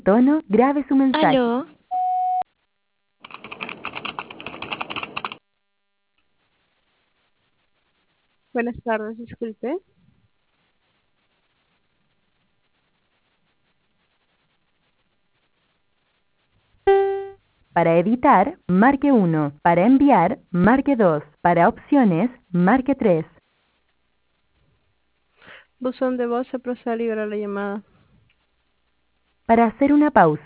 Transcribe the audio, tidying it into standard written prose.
tono, grabe su mensaje. Aló, Buenas tardes, disculpe. Para editar, marque 1. Para enviar, marque 2. Para opciones, marque 3. Buzón de voz se procede a liberar la llamada. Para hacer una pausa,